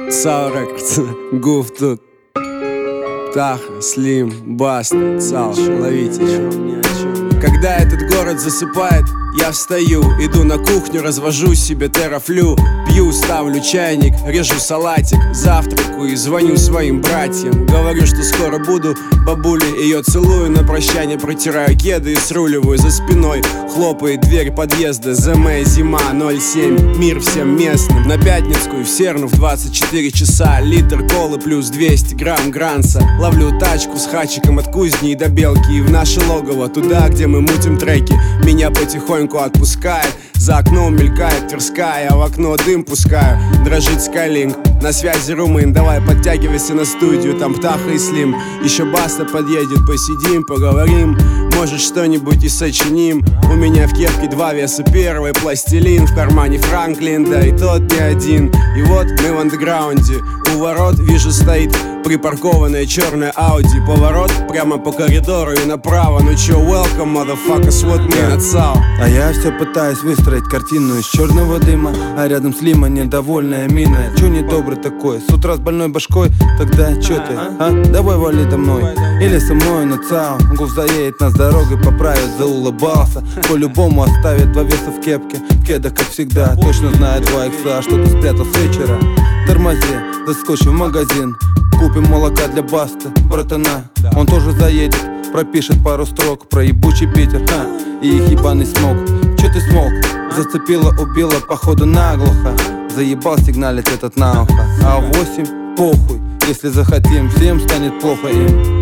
Цал Рекордс, Гуф тут. Таха, Слим, Баста, Цал, ловите. Когда этот город засыпает, я встаю, иду на кухню, развожу себе терафлю. Пью, ставлю чайник, режу салатик, завтракаю и звоню своим братьям. Говорю, что скоро буду, бабуле ее целую, на прощание протираю кеды и сруливаю за спиной. Хлопает дверь подъезда, ЗМ, зима, 07, мир всем местным. На Пятницкую в Серну в 24 часа, литр колы плюс 200 грамм гранца. Ловлю тачку с хачиком от кузни и до Белки и в наше логово, туда, где мы мутим треки. Меня потихоньку отпускает, за окном мелькает Тверская, а в окно дым пускаю. Дрожит Skylink, на связи румын, давай подтягивайся на студию, там Птаха и Слим. Еще Баста подъедет, посидим, поговорим, может что-нибудь и сочиним. У меня в кепке 2 веса, первый пластилин, в кармане Франклин, да и тот не один. И вот мы в андеграунде, у ворот вижу стоит припаркованная черная Ауди. Поворот прямо по коридору и направо. Ну чё, welcome, motherfuckers, вот мы отцал. А я все пытаюсь выстроить картину из черного дыма, а рядом Слима недовольная мина. Чё недобрый такой, с утра с больной башкой? Тогда чё ты, а? Давай вали домой. Или со мной на ЦАО. Гуф заедет нас дорогой, поправит, заулыбался. По-любому оставит 2 веса в кепке, в кедах, как всегда. Точно знает 2 икса, что ты спрятал с вечера. Тормози, заскочи в магазин, купим молока для Басты, братана. Он тоже заедет, пропишет пару строк про ебучий Питер, и их ебаный смог. Чё ты смог? Зацепила, убила, походу наглухо. Заебал сигналить этот на ухо. А в 8 похуй, если захотим, всем станет плохо им.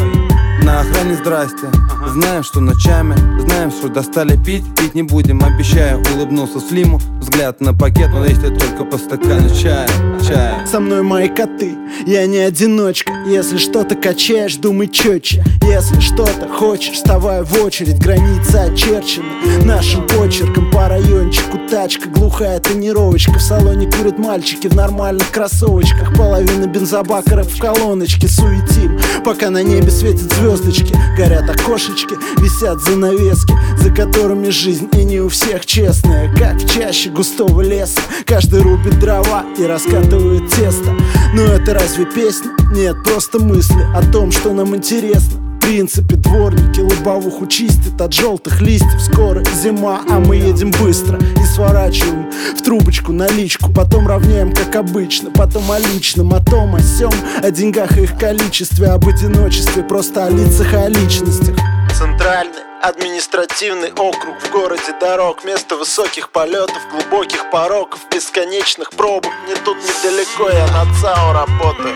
На охране здрасте, знаем, что ночами, знаем, что достали пить, пить не будем, обещаю. Улыбнулся Слиму, взгляд на пакет, но если только по стакану чая. Со мной мои коты, я не одиночка. Если что-то качаешь, думай четче. Если что-то хочешь, вставай в очередь. Границы очерчены нашим почерком. По райончику тачка, глухая тонировочка. В салоне курят мальчики в нормальных кроссовочках. Половина бензобакеров в колоночке. Суетим, пока на небе светят звездочки. Горят окошечки, висят занавески, за которыми жизнь и не у всех честная. Как в чаще густого леса, каждый рубит дрова и раскатывает тесто. Но это разве песня? Нет, просто мысли о том, что нам интересно. В принципе, дворники лобовуху чистят от желтых листьев. Скоро зима, а мы едем быстро и сворачиваем в трубочку наличку. Потом равняем, как обычно, потом о личном, о том, о сём, о деньгах и их количестве, об одиночестве, просто о лицах и о личностях. Центральный административный округ, в городе дорог, место высоких полетов, глубоких пороков, бесконечных пробок. Не тут недалеко, я на ЦАО работаю.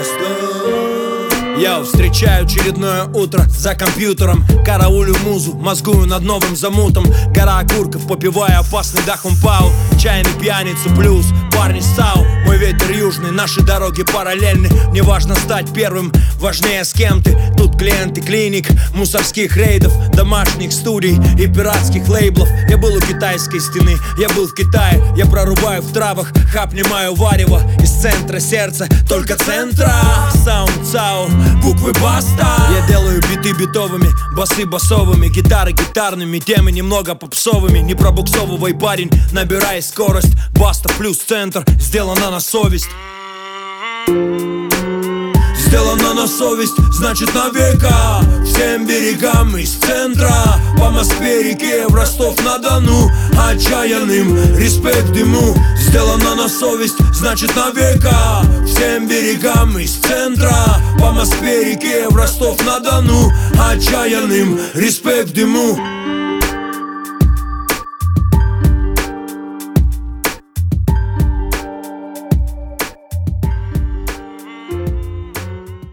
Я встречаю очередное утро за компьютером, караулю музу, мозгую над новым замутом. Гора окурков, попивая опасный дахом пау. Чайный пьяница плюс парни САУ. Мой ветер южный, наши дороги параллельны. Не важно стать первым, важнее с кем ты. Тут клиенты клиник, мусорских рейдов, домашних студий и пиратских лейблов. Я был у китайской стены, я был в Китае. Я прорубаю в травах, хапнимаю варево. Из центра сердца, только центра. Саунд ЦАО, буквы Баста. Я делаю биты битовыми, басы басовыми, гитары гитарными, темы немного попсовыми. Не пробуксовывай, парень, набирай скорость. Баста плюс центр, сделано на совесть. Сделано на совесть, значит на века. Всем берегам из центра, по Москве, реке, в Ростов-на-Дону. Отчаянным респект ему. Сделано на совесть, значит на века. Всем берегам из центра, по Москве, реке, в Ростов-на-Дону. Отчаянным респект ему.